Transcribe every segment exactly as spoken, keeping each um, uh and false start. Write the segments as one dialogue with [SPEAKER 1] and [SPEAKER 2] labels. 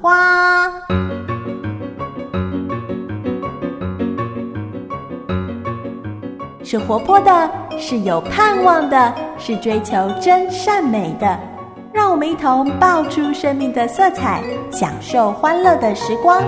[SPEAKER 1] 花。是活泼的，是有盼望的，是追求真善美的。让我们一同爆出生命的色彩，享受欢乐的时光。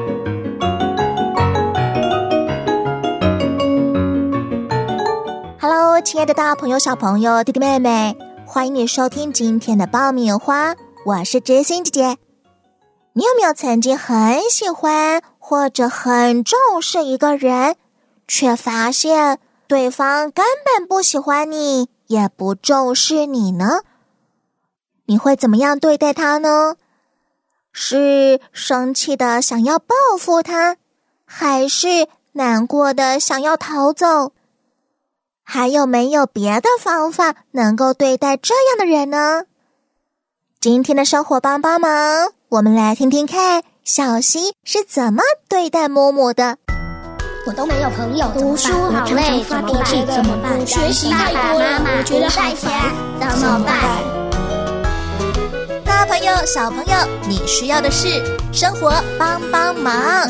[SPEAKER 2] Hello， 亲爱的大朋友、小朋友、弟弟妹妹，欢迎你收听今天的爆米花，我是知心姐姐。你有没有曾经很喜欢或者很重视一个人，却发现对方根本不喜欢你，也不重视你呢？你会怎么样对待他呢？是生气的想要报复他，还是难过的想要逃走？还有没有别的方法能够对待这样的人呢？今天的生活帮帮忙，我们来听听看小溪是怎么对待木木的。
[SPEAKER 3] 我都没有朋友，读书好累，发脾气怎么办？学习太多了，我觉得好烦，怎么办？
[SPEAKER 2] 大朋友、小朋友，你需要的是生活帮帮忙。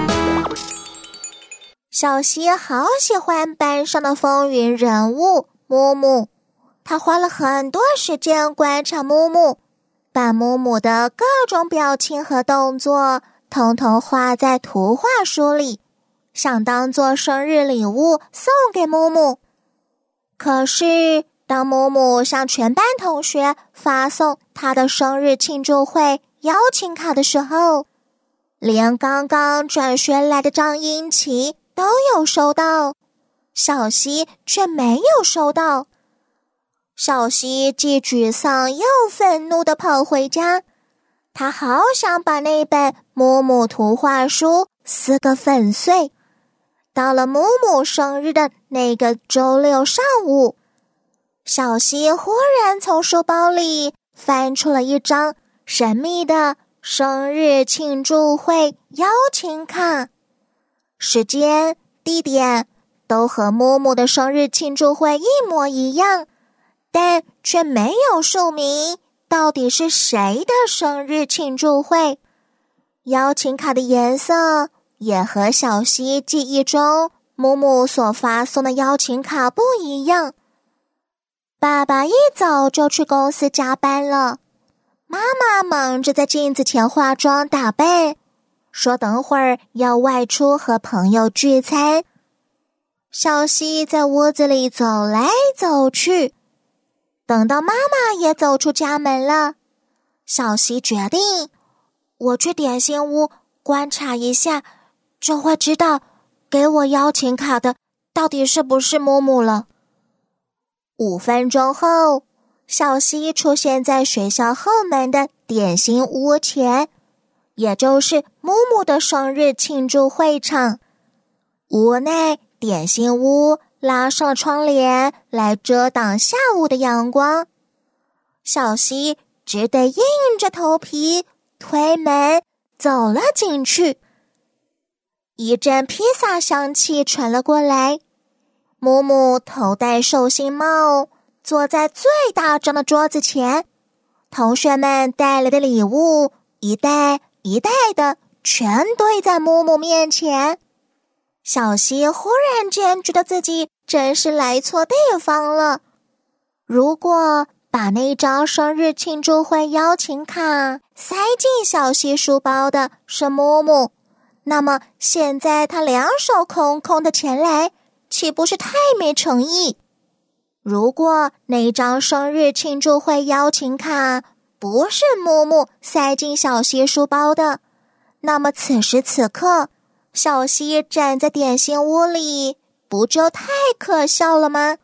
[SPEAKER 2] 小溪好喜欢班上的风云人物木木，他花了很多时间观察木木，把木木的各种表情和动作统统画在图画书里，想当做生日礼物送给木木。可是当木木向全班同学发送他的生日庆祝会邀请卡的时候，连刚刚转学来的张英奇都有收到，小溪却没有收到。小溪既沮丧又愤怒地跑回家，他好想把那本木木图画书撕个粉碎。到了木木生日的那个周六上午，小溪忽然从书包里翻出了一张神秘的生日庆祝会邀请卡，时间、地点都和木木的生日庆祝会一模一样，但却没有署名到底是谁的生日庆祝会。邀请卡的颜色也和小溪记忆中木木所发送的邀请卡不一样。爸爸一早就去公司加班了，妈妈忙着在镜子前化妆打扮，说等会儿要外出和朋友聚餐。小溪在屋子里走来走去，等到妈妈也走出家门了，小溪决定，我去点心屋观察一下，就会知道给我邀请卡的到底是不是木木了。五分钟后，小溪出现在学校后门的点心屋前，也就是木木的生日庆祝会场。屋内点心屋拉上窗帘来遮挡下午的阳光，小溪只得硬着头皮推门走了进去。一阵披萨香气传了过来，木木头戴寿星帽，坐在最大张的桌子前，同学们带来的礼物一袋一袋的全堆在木木面前。小溪忽然间觉得自己真是来错地方了。如果把那张生日庆祝会邀请卡塞进小溪书包的是木木，那么现在他两手空空的前来，岂不是太没诚意？如果那张生日庆祝会邀请卡不是木木塞进小溪书包的，那么此时此刻，小溪站在点心屋里，不就太可笑了吗？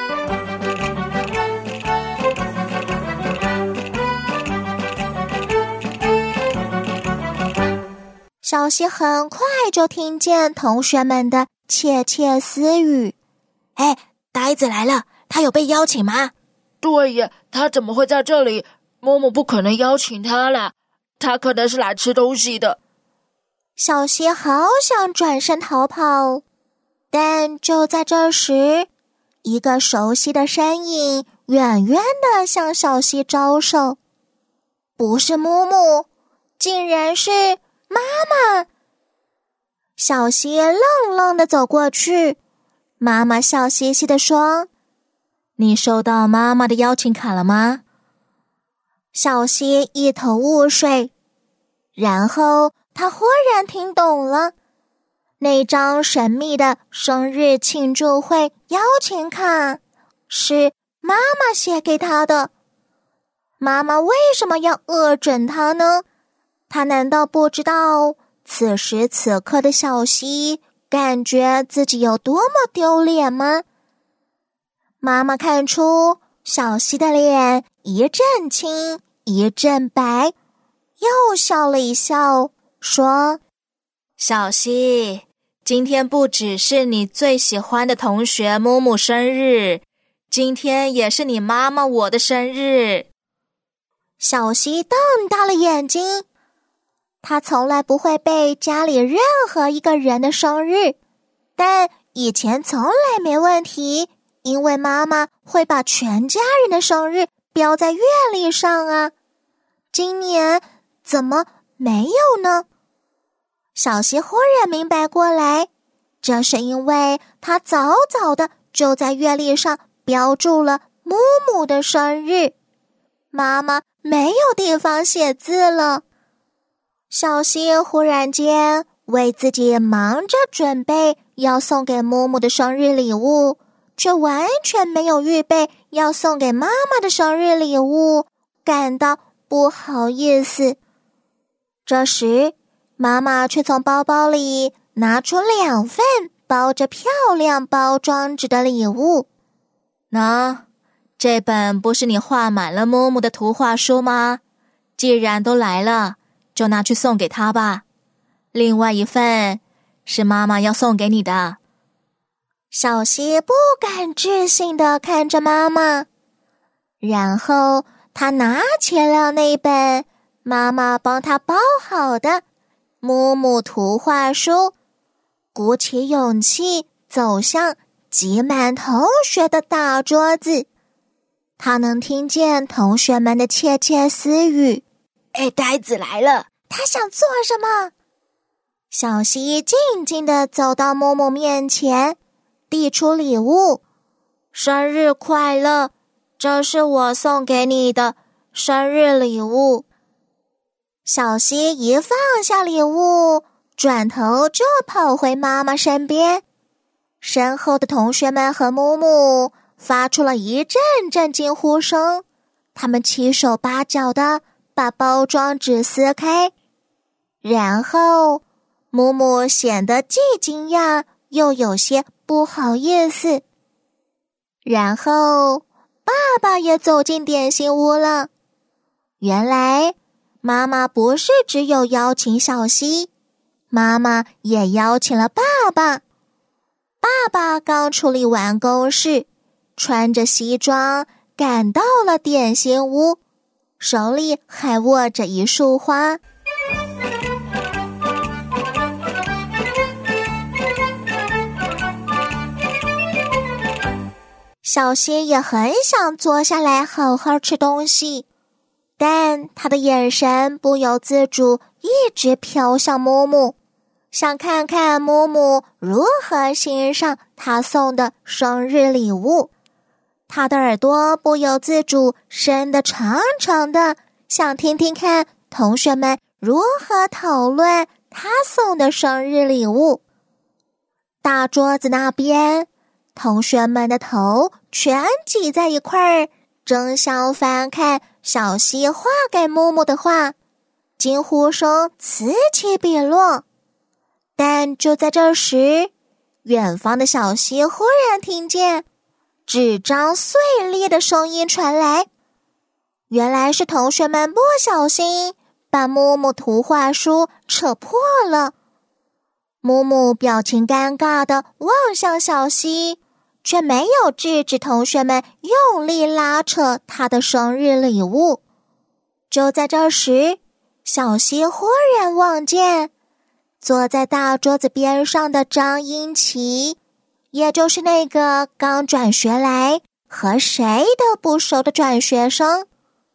[SPEAKER 2] 小溪很快就听见同学们的窃窃私语。哎，呆子来了，他有被邀请吗？
[SPEAKER 4] 对耶，他怎么会在这里？木木不可能邀请他啦，他可能是来吃东西的。
[SPEAKER 2] 小溪好想转身逃跑，但就在这时，一个熟悉的身影远远地向小溪招手。不是木木， 竟然是妈妈。小希愣愣地走过去，妈妈笑嘻嘻地说：“
[SPEAKER 1] 你收到妈妈的邀请卡了吗？”
[SPEAKER 2] 小希一头雾水，然后他忽然听懂了，那张神秘的生日庆祝会邀请卡是妈妈写给他的。妈妈为什么要恶整他呢？他难道不知道此时此刻的小希感觉自己有多么丢脸吗？妈妈看出小希的脸一阵青一阵白，又笑了一笑，说：“
[SPEAKER 1] 小希，今天不只是你最喜欢的同学木木生日，今天也是你妈妈我的生日。”
[SPEAKER 2] 小希瞪大了眼睛，他从来不会背家里任何一个人的生日，但以前从来没问题，因为妈妈会把全家人的生日标在月历上啊。今年怎么没有呢？小希忽然明白过来，这是因为他早早的就在月历上标注了木木的生日，妈妈没有地方写字了。小希忽然间为自己忙着准备要送给木木的生日礼物，却完全没有预备要送给妈妈的生日礼物，感到不好意思。这时，妈妈却从包包里拿出两份包着漂亮包装纸的礼物。
[SPEAKER 1] 喏，这本不是你画满了木木的图画书吗？既然都来了，就拿去送给他吧。另外一份是妈妈要送给你的。
[SPEAKER 2] 小希不敢置信地看着妈妈，然后他拿起了那本妈妈帮他包好的木木图画书，鼓起勇气走向挤满同学的大桌子。他能听见同学们的窃窃私语：“
[SPEAKER 4] 哎，呆子来了，
[SPEAKER 2] 他想做什么？”小希静静地走到木木面前，递出礼物：“生日快乐，这是我送给你的生日礼物。”小希一放下礼物，转头就跑回妈妈身边。身后的同学们和木木发出了一阵阵惊呼声，他们七手八脚的把包装纸撕开，然后木木显得既惊讶又有些不好意思。然后爸爸也走进点心屋了。原来妈妈不是只有邀请小希，妈妈也邀请了爸爸。爸爸刚处理完公事，穿着西装赶到了点心屋，手里还握着一束花。小希也很想坐下来好好吃东西，但他的眼神不由自主一直飘向木木，想看看木木如何欣赏他送的生日礼物。他的耳朵不由自主伸得长长的，想听听看同学们如何讨论他送的生日礼物。大桌子那边，同学们的头全挤在一块儿，争相翻看小希画给木木的画，惊呼声此起彼落。但就在这时，远方的小希忽然听见纸张碎裂的声音传来，原来是同学们不小心把木木图画书扯破了。木木表情尴尬地望向小希，却没有制止同学们用力拉扯他的生日礼物。就在这时，小希忽然望见坐在大桌子边上的张英奇，也就是那个刚转学来和谁都不熟的转学生。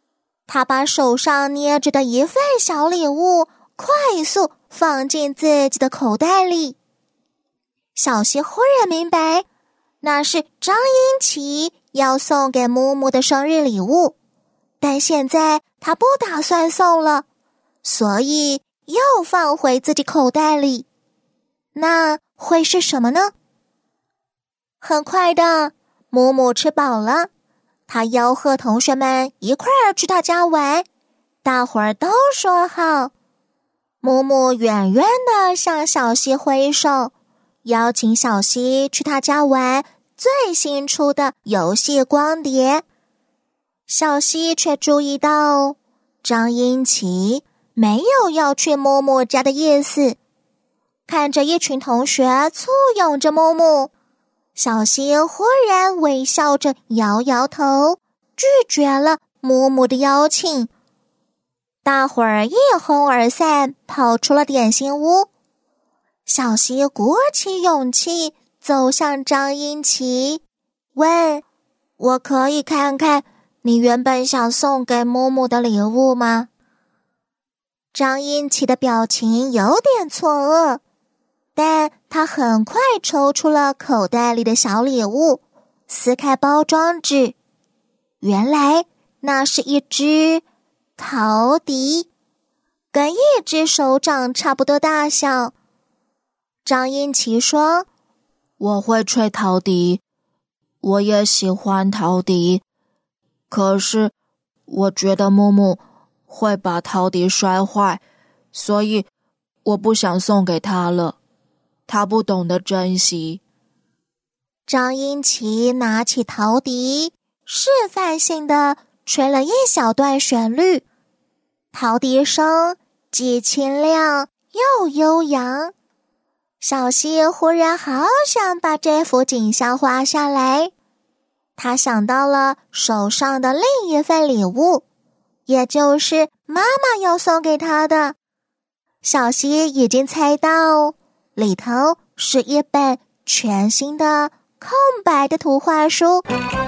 [SPEAKER 2] 他把手上捏着的一份小礼物快速放进自己的口袋里。小希忽然明白，那是张英奇要送给木木的生日礼物，但现在他不打算送了，所以又放回自己口袋里。那会是什么呢？很快的，木木吃饱了，他吆喝同学们一块儿去他家玩，大伙儿都说好。木木远远地向小希挥手，邀请小希去他家玩最新出的游戏光碟。小希却注意到张英奇没有要去木木家的意思。看着一群同学簇拥着木木，小希忽然微笑着摇摇头，拒绝了木木的邀请。大伙儿一哄而散，跑出了点心屋。小希鼓起勇气走向张英奇，问：我可以看看你原本想送给木木的礼物吗？张英奇的表情有点错愕，但他很快抽出了口袋里的小礼物，撕开包装纸，原来那是一只陶笛，跟一只手掌差不多大小。张英奇说：
[SPEAKER 4] 我会吹陶笛，我也喜欢陶笛，可是我觉得木木会把陶笛摔坏，所以我不想送给他了，他不懂得珍惜。
[SPEAKER 2] 张英奇拿起陶笛，示范性的吹了一小段旋律，陶笛声既清亮又悠扬。小希忽然好想把这幅景象画下来，他想到了手上的另一份礼物，也就是妈妈要送给他的。小希已经猜到，里头是一本全新的空白的图画书。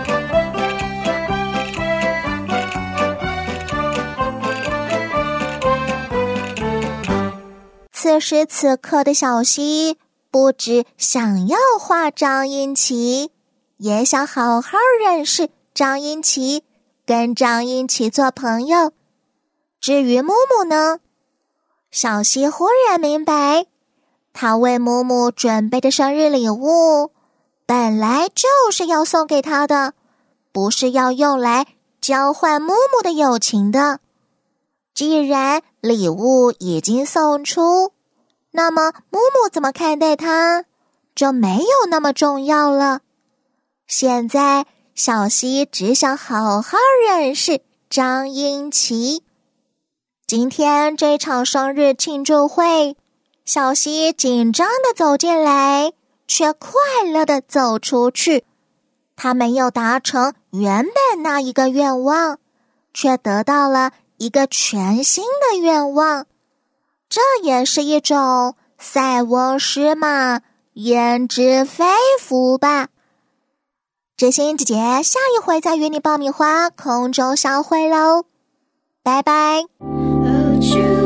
[SPEAKER 2] 此时此刻的小希不只想要画张英奇，也想好好认识张英奇，跟张英奇做朋友。至于木木呢，小希忽然明白，他为木木准备的生日礼物本来就是要送给他的，不是要用来交换木木的友情的。既然礼物已经送出，那么木木怎么看待他，就没有那么重要了。现在小希只想好好认识张英奇。今天这场生日庆祝会，小希紧张地走进来，却快乐地走出去。他没有达成原本那一个愿望，却得到了一个全新的愿望。这也是一种塞翁失马焉知非福吧。知心姐姐下一回再与你爆米花空中相会喽，拜拜。